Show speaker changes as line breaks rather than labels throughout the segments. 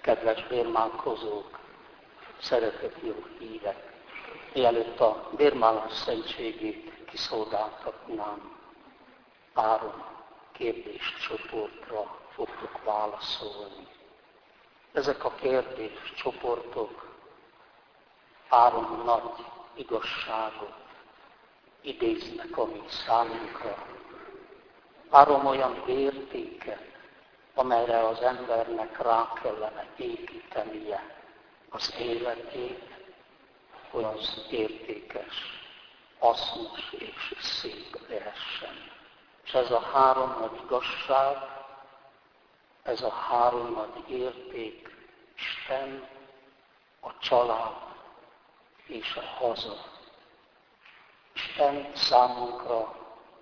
Kedves bérmálkozók, szeretett jó hívek! Mielőtt a bérmálás szentségét kiszolgáltatnám, 3 kérdéscsoportra fogtok válaszolni. Ezek a kérdéscsoportok 3 nagy igazságot idéznek a mi számunkra. 3 olyan értéket, amelyre az embernek rá kellene építenie az életét, hogy az értékes, hasznos és szép lehessen. És ez a 3 nagy igazság, ez a 3 nagy érték, Isten, a család és a haza. Isten számunkra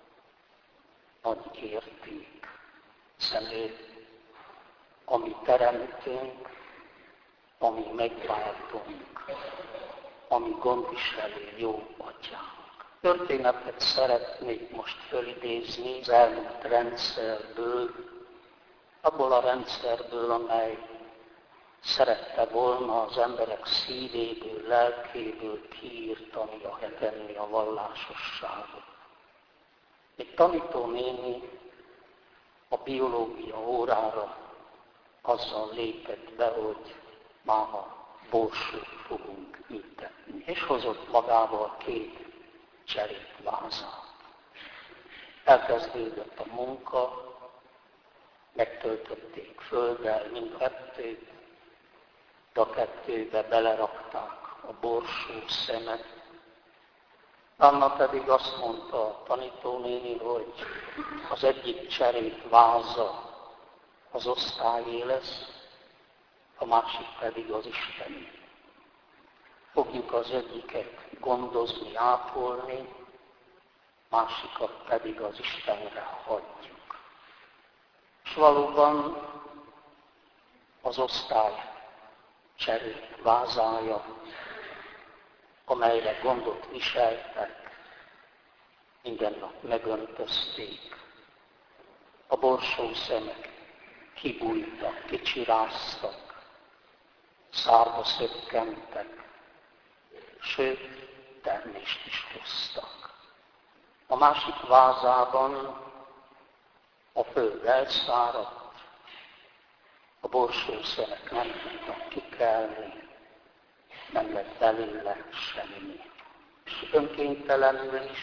nagy érték, szemét, ami teremtünk, ami megváltunk, ami gondviselő jó atyánk. Történetet szeretnék most fölidézni az elmúlt rendszerből, abból a rendszerből, amely szerette volna az emberek szívéből, lelkéből kiirtani a vallásosságot. Egy tanítónéni a biológia órára azzal lépett be, hogy máma borsót fogunk ültetni, és hozott magával 2 cserépvázát. Elkezdődött a munka, megtöltötték földdel mind a 2-t, de a 2-be belerakták a borsó szemet. Anna pedig azt mondta a tanítónéni, hogy az egyik cserépváza az osztályé lesz, a másik pedig az Isteni. Fogjuk az egyiket gondozni, ápolni, másikat pedig az Istenre hagyjuk. És valóban az osztály cserépvázája, amelyre gondot viseltek, minden nap megöntözték. A borsó szemek kibújtak, kicsiráztak, szárba szökkentek, sőt, termést is hoztak. A másik vázában a föld elszáradt, a borsó szemek nem tudtak kikelni, nem lett belőle semmi. És önkéntelenül is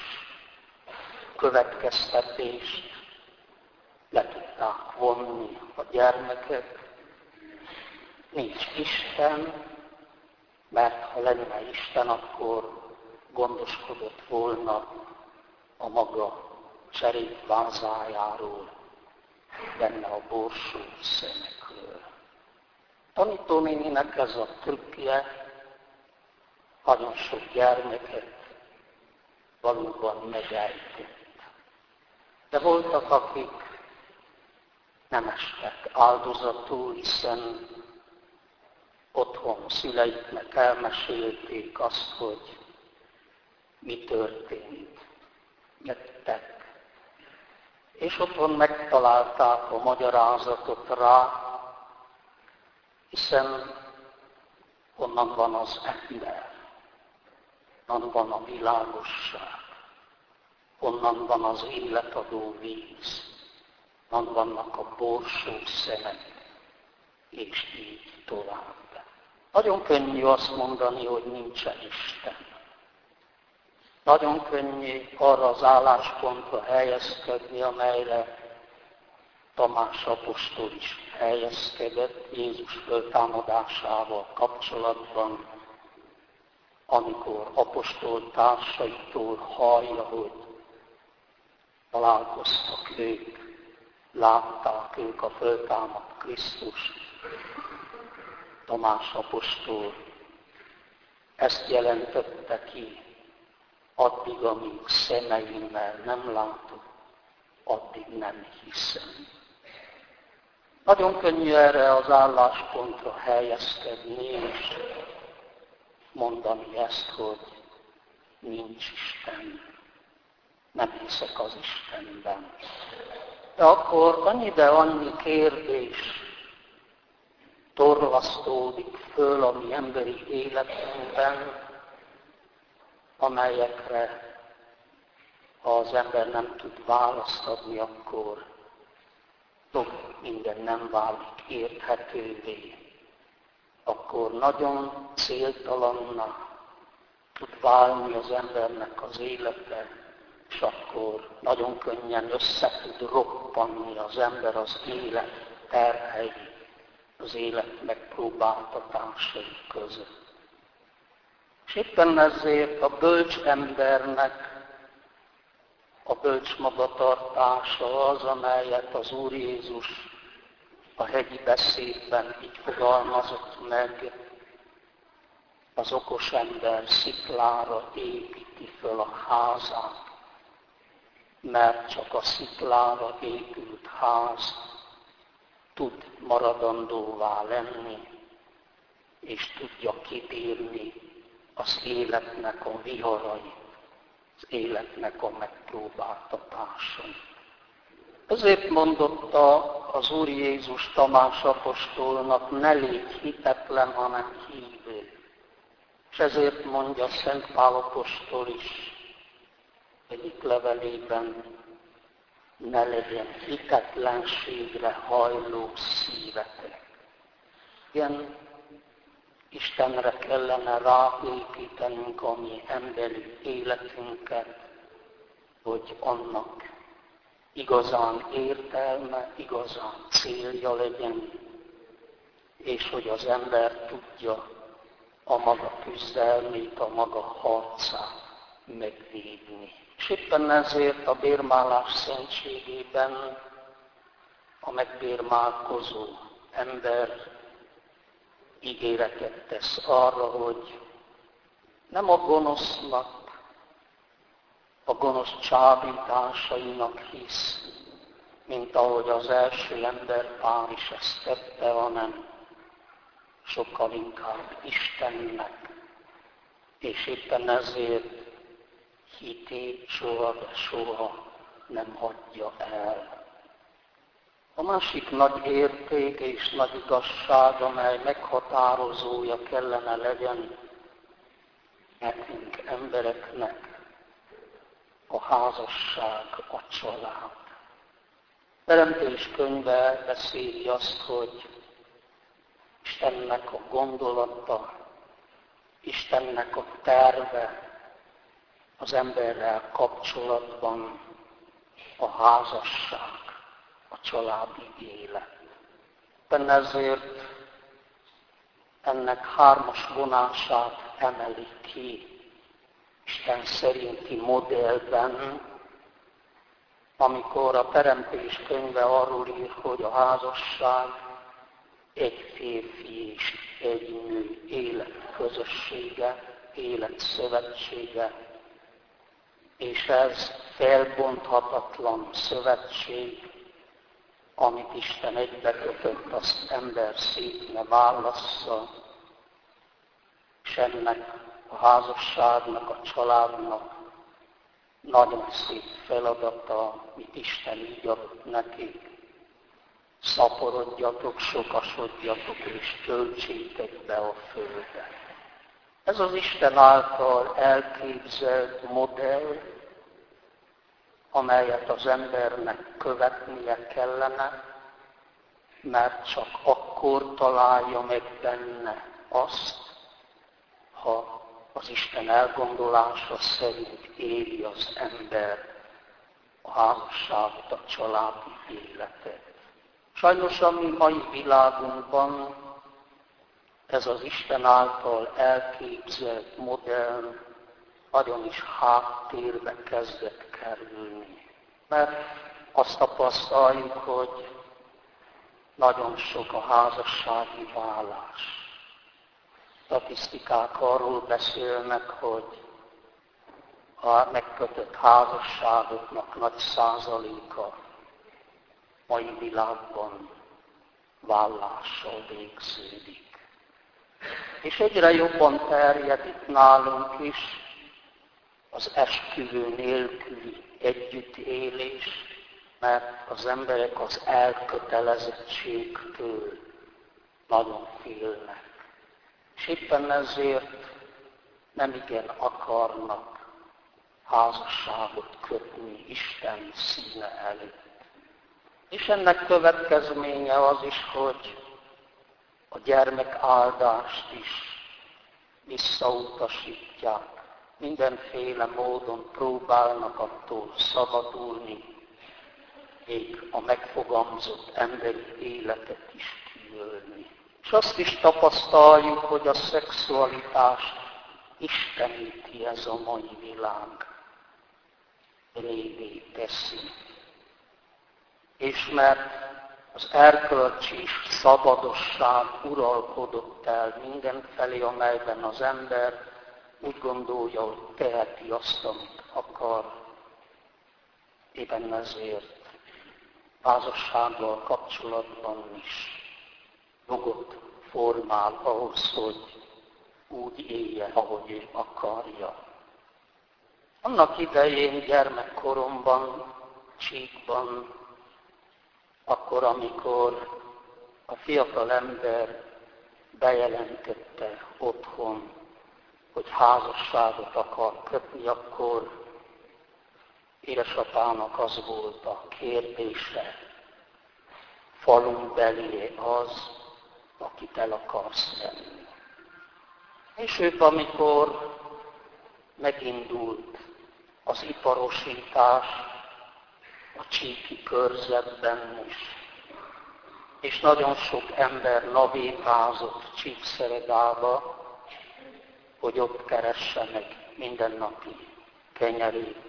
következtetést le tudták vonni a gyermekek. Nincs Isten, mert ha lenne Isten, akkor gondoskodott volna a maga cserépvázájáról, benne a borsó szemekről. Tanítónéninek ez a trükkje, nagyon sok gyermeket valóban megejtett. De voltak, akik nem estek áldozatul, hiszen otthon szüleiknek elmesélték azt, hogy mi történt. Jöttek. És otthon megtalálták a magyarázatot rá, hiszen onnan van az ember, onnan van a világosság, onnan van az életadó víz, onnan vannak a borsó szemek, és így tovább. Nagyon könnyű azt mondani, hogy nincsen Isten. Nagyon könnyű arra az álláspontra helyezkedni, amelyre Tamás apostol is helyezkedett Jézus föltámadásával kapcsolatban, amikor apostol társaitól hallja, hogy találkoztak ők, látták ők a föltámadt Krisztust. Tamás apostol ezt jelentette ki, addig, amíg szemeimmel nem látok, addig nem hiszem. Nagyon könnyű erre az álláspontra helyezkedni, és mondani ezt, hogy nincs Isten, nem hiszek az Istenben. De akkor annyi kérdés torlasztódik föl a mi emberi életünkben, amelyekre ha az ember nem tud választ adni, akkor sok minden nem válik érthetővé. Akkor nagyon céltalanná tud válni az embernek az élete, és akkor nagyon könnyen össze tud roppanni az ember az élet terhei, az élet megpróbáltatásai között. És éppen ezért a bölcs embernek a bölcs magatartása az, amelyet az Úr Jézus a hegyi beszédben így fogalmazott meg, az okos ember sziklára építi föl a házát, mert csak a sziklára épült ház tud maradandóvá lenni, és tudja kibírni az életnek a viharait, az életnek a megpróbáltatásai. Ezért mondotta az Úr Jézus Tamás apostolnak, ne légy hitetlen, hanem hívő. És ezért mondja Szent Pál apostol is egyik levelében, ne legyen hitetlenségre hajló szívetek. Igen, Istenre kellene ráépítenünk a mi emberi életünket, hogy annak igazán értelme, igazán célja legyen, és hogy az ember tudja a maga küzdelmét, a maga harcát megvédni. És éppen ezért a bérmálás szentségében a megbérmálkozó ember ígéretet tesz arra, hogy nem a gonosznak, a gonosz csábításainak hisz, mint ahogy az első emberpár is ezt tette, hanem sokkal inkább Istennek, és éppen ezért hitét soha, de soha nem hagyja el. A másik nagy érték és nagy igazság, amely meghatározója kellene legyen nekünk, embereknek, a házasság, a család. Teremtés könyve beszéli azt, hogy Istennek a gondolata, Istennek a terve az emberrel kapcsolatban a házasság, a családi élet. Éppen ezért ennek hármas vonását emeli ki Isten szerinti modellben, amikor a Teremtés könyve arról ír, hogy a házasság egy férfi és egy nő életközössége, életszövetsége, és ez felbonthatatlan szövetség, amit Isten egybekötött, azt ember szét ne válassza, és ennek a házasságnak, a családnak nagyon szép feladata, amit Isten így adott nekik. Szaporodjatok, sokasodjatok és töltsétek be a földet. Ez az Isten által elképzelt modell, amelyet az embernek követnie kellene, mert csak akkor találja meg benne azt, ha az Isten elgondolása szerint éli az ember a házasságot, a családi életet. Sajnos a mi mai világunkban ez az Isten által elképzelt modell nagyon is háttérbe kezdett kerülni. Mert azt tapasztaljuk, hogy nagyon sok a házassági válás. Statisztikák arról beszélnek, hogy a megkötött házasságoknak nagy százaléka mai világban vállással végződik. És egyre jobban terjed itt nálunk is az esküvő nélküli együttélés, mert az emberek az elkötelezettségtől nagyon félnek. És éppen ezért nem igen akarnak házasságot kötni Isten színe előtt. És ennek következménye az is, hogy a gyermekáldást is visszautasítják. Mindenféle módon próbálnak attól szabadulni, még a megfogalmazott emberi életet is kiölni. És azt is tapasztaljuk, hogy a szexualitást isteníti ez a mai világ. Révé teszi. És mert az erkölcsi szabadosság uralkodott el mindenfelé, amelyben az ember úgy gondolja, hogy teheti azt, amit akar. Éppen ezért házassággal kapcsolatban is jogot formál ahhoz, hogy úgy éljen, ahogy ő akarja. Annak idején gyermekkoromban, Csíkban, akkor, amikor a fiatal ember bejelentette otthon, hogy házasságot akar kötni, akkor édesapának az volt a kérdése, falun belé az, akit el akarsz venni. Később, amikor megindult az iparosítás a csíki körzetben is, és nagyon sok ember navétázott Csíkszeredába, hogy ott keresse meg mindennapi kenyerét.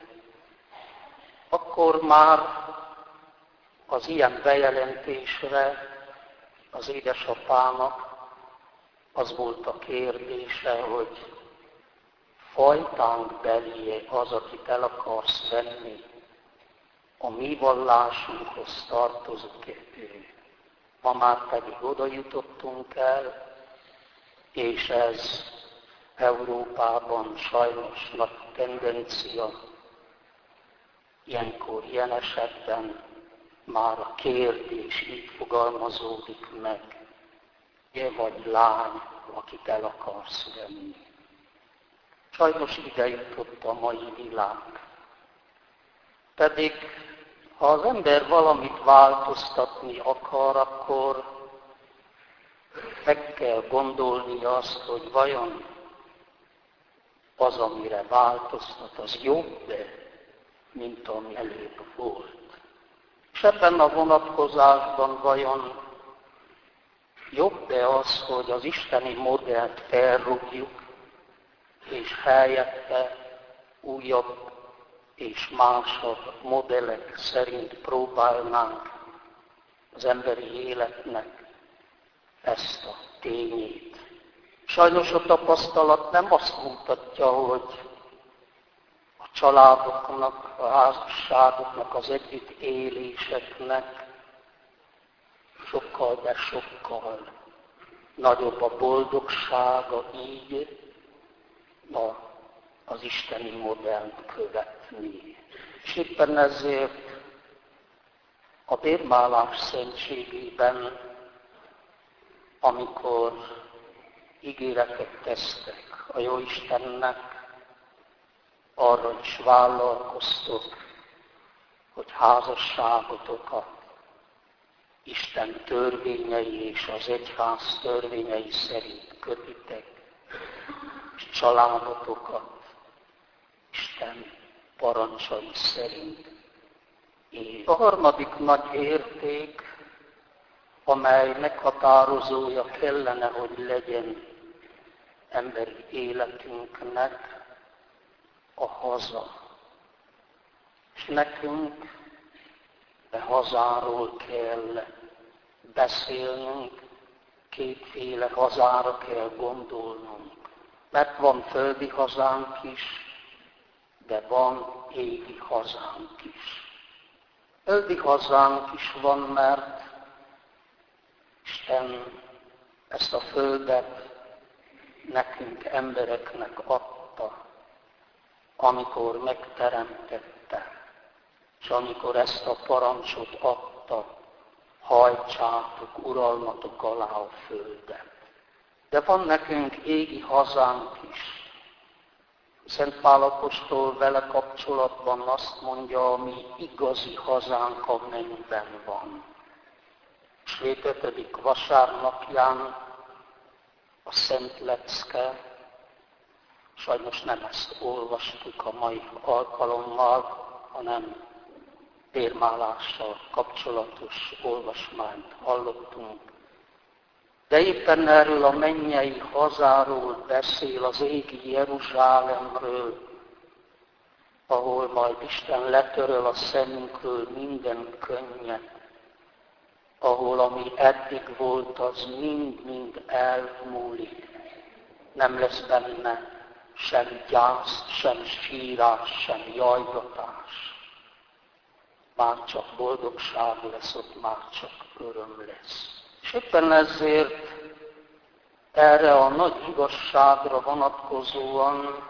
Akkor már az ilyen bejelentésre az édesapának az volt a kérdése, hogy fajtánk belé az, akit el akarsz venni, a mi vallásunkhoz tartozik-e ő. Ma már pedig oda jutottunk el, és ez Európában sajnos nagy tendencia. Ilyenkor, ilyen esetben már a kérdés így fogalmazódik meg, vagy lány, akit el akarsz venni. Sajnos ide jutott a mai világ. Pedig, ha az ember valamit változtatni akar, akkor meg kell gondolni azt, hogy vajon az, amire változtat, az jobb-e, mint ami előbb volt. És ebben a vonatkozásban vajon jobb-e az, hogy az isteni modellt felrúgjuk, és helyette újabb és másabb modellek szerint próbálnánk az emberi életnek ezt a tényét. Sajnos a tapasztalat nem azt mutatja, hogy a családoknak, a házasságoknak, az együttéléseknek sokkal, de sokkal nagyobb a boldogsága így az isteni modellt követni. És éppen ezért a bérmálás szentségében, amikor ígéretet tesztek a Jóistennek, arra is vállalkoztok, hogy házasságotokat Isten törvényei és az egyház törvényei szerint kötitek, és családotokat Isten parancsai szerint él. A harmadik nagy érték, amely meghatározója kellene, hogy legyen emberi életünknek, a haza. És nekünk a hazáról kell beszélnünk, kétféle hazára kell gondolnunk. Mert van földi hazánk is, de van égi hazánk is. Földi hazánk is van, mert Isten ezt a földet nekünk, embereknek adta, amikor megteremtette, és amikor ezt a parancsot adta, hajtsátok uralmatok alá a földet. De van nekünk égi hazánk is. Szent Pál apostol vele kapcsolatban azt mondja, ami igazi hazánk a mennyben van. És 7. vasárnapján a Szent Lecke, sajnos nem ezt olvastuk a mai alkalommal, hanem bérmálással kapcsolatos olvasmányt hallottunk. De éppen erről a mennyei hazáról beszél, az égi Jeruzsálemről, ahol majd Isten letöröl a szemünkről minden könnyet, ahol ami eddig volt, az mind-mind elmúlik. Nem lesz benne sem gyász, sem sírás, sem jajgatás. Már csak boldogság lesz, ott már csak öröm lesz. És éppen ezért erre a nagy igazságra vonatkozóan,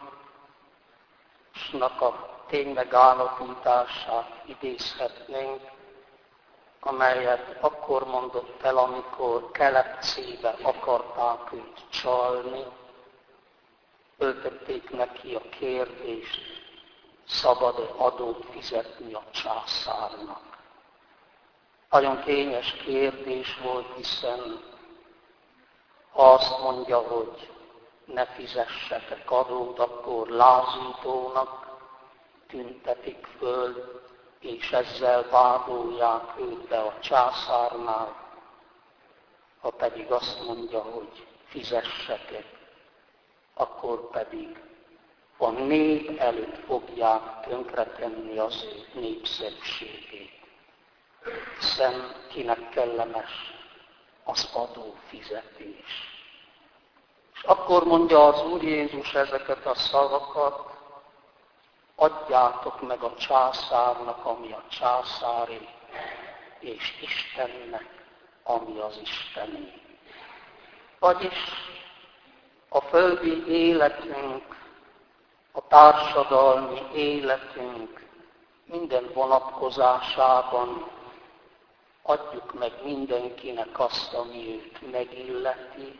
a ténymegállapítását idézhetnénk, amelyet akkor mondott el, amikor kelepcébe akarták őt csalni, föltették neki a kérdést, szabad-e adót fizetni a császárnak. Nagyon kényes kérdés volt, hiszen ha azt mondja, hogy ne fizessetek adót, akkor lázítónak tüntetik föl, és ezzel vádolják őt be a császárnál. Ha pedig azt mondja, hogy fizessetek, akkor pedig a nép előtt fogják tönkretenni az ő népszerűségét. Hiszen kinek kellemes az adófizetés. És akkor mondja az Úr Jézus ezeket a szavakat, adjátok meg a császárnak, ami a császáré, és Istennek, ami az Istené. Vagyis a földi életünk, a társadalmi életünk minden vonatkozásában adjuk meg mindenkinek azt, ami őt megilleti,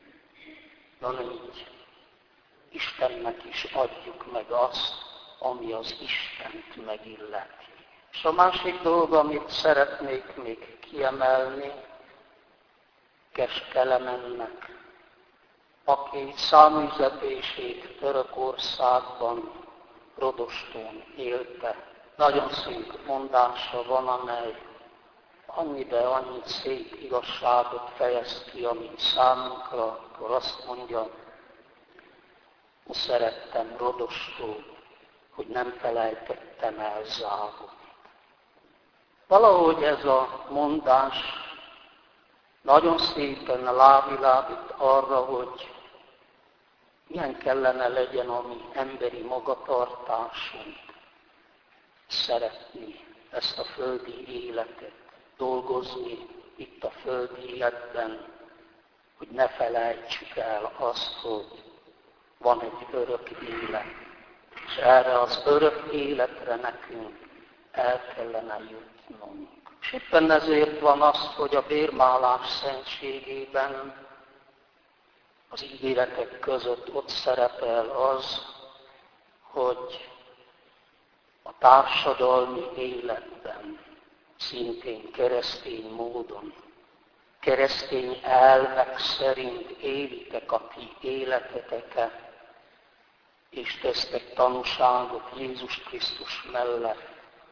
így Istennek is adjuk meg azt, ami az Istent megilleti. És a másik dolog, amit szeretnék még kiemelni, Keskelemennek, aki száműzetését Törökországban, Rodostón élte. Nagyon szép mondása van, amely annyit szép igazságot fejez ki, amit számunkra, akkor azt mondja, szerettem Rodostót, hogy nem felejtettem el Zágot. Valahogy ez a mondás nagyon szépen rávilágít arra, hogy milyen kellene legyen a mi emberi magatartásunk, szeretni ezt a földi életet, dolgozni itt a földi életben, hogy ne felejtsük el azt, hogy van egy örök élet, és erre az örök életre nekünk el kellene jutnunk. És éppen ezért van az, hogy a bérmálás szentségében az ígéretek között ott szerepel az, hogy a társadalmi életben szintén keresztény módon, keresztény elvek szerint élitek a ti életeteket, és tesztek tanúságot Jézus Krisztus mellett,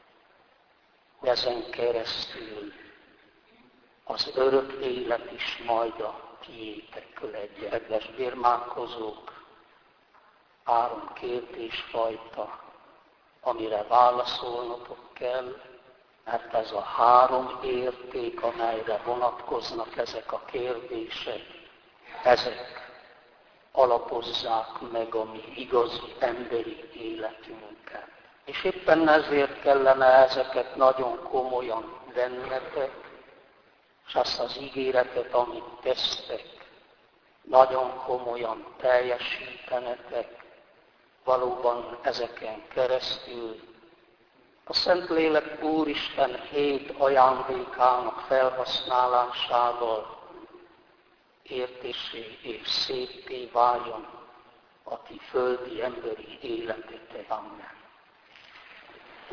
ezen keresztül az örök élet is majd a tiétek legyen. Kedves bérmálkozók, 3 kérdésfajta, amire válaszolnotok kell, mert ez a 3 érték, amelyre vonatkoznak ezek a kérdések, ezek alapozzák meg a mi igazi emberi életünket. És éppen ezért kellene ezeket nagyon komolyan vennetek, és azt az ígéretet, amit tesztek, nagyon komolyan teljesítenetek, valóban ezeken keresztül a Szentlélek Úristen 7 ajándékának felhasználásával értéssé és szépté váljon a ti földi emberi életetek. Amen.